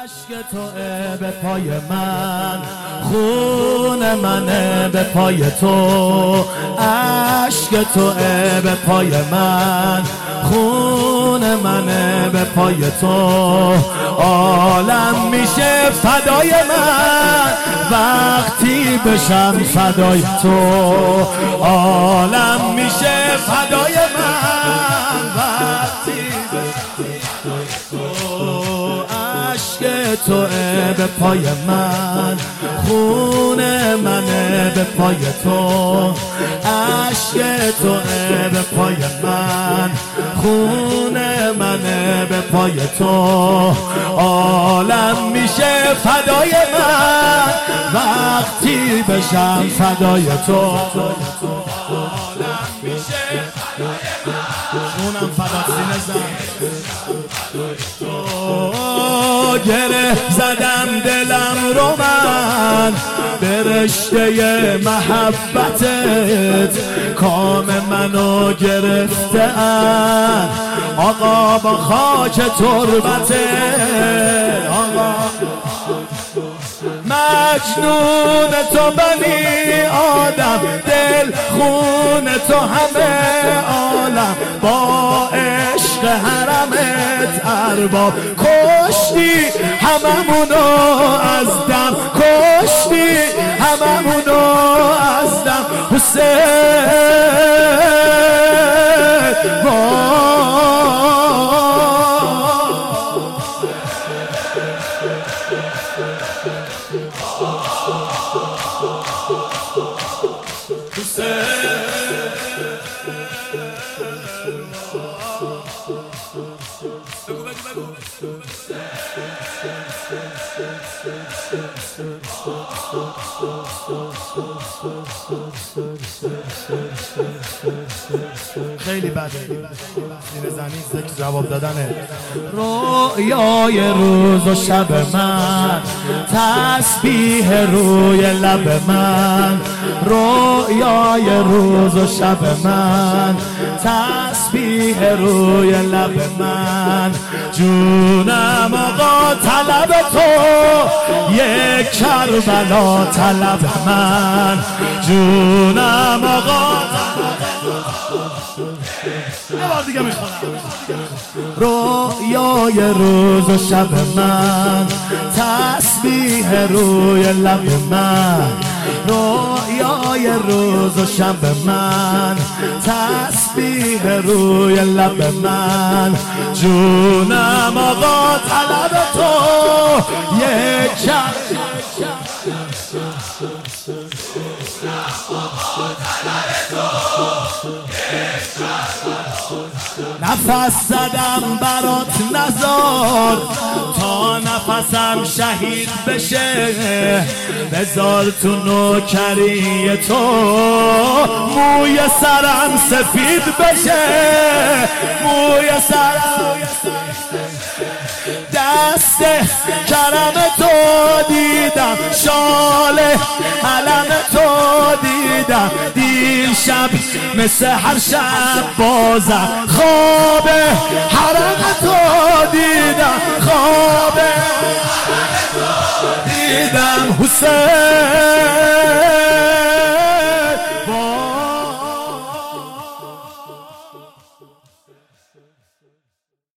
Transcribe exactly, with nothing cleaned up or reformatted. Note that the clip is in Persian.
عشق توه به پای من، خون منه به پای تو. عشق توه به پای من، خون منه به پای تو. عالم میشه فدای من وقتی بشم فدای تو. عالم میشه فدای من وقتی عشق توه به پای من، خون منه به پای تو. عشق توه به پای من، خون منه به پای تو. عالم میشه فدای من وقتی بشم فدای تو. عالم میشه فدای من، خونم فدا سینه زن. گره زدم دلم رو من به رشته محبتت، کام منو گرفتن آقا با خاک تربتت. آقا مجنون تو بنی آدم، دل خون تو همه عالم، با عشق حرمت ارباب کشتی هممونو از دم، کشتی هممونو از دم. حسین خیلی بده سینه زنی ذکر جواب دادنه. رویای روز و شب من، تسبیح روی لب من. رویای روز و شب من، تسبیح روی لب من. جونم آقا طلب تو، یک کربلا طلب من. جونم آقا یه بار دیگه میخونم. رویای روز و شب من، تسبیح روی لب من. رویای روز و شب من، تسبیح روی لب من. جونم آقا طلب تو، یک نفس زدم برات نزار تا نفسم شهید بشه. بذار تو نوکری تو موی سرم سفید بشه. موی سرم دست کرم تو دیدم، شال علم تو دیدم. دیر شب مثل هر شب بازم خواب حرم تو دیدم. خواب حرم تو دیدم. حسین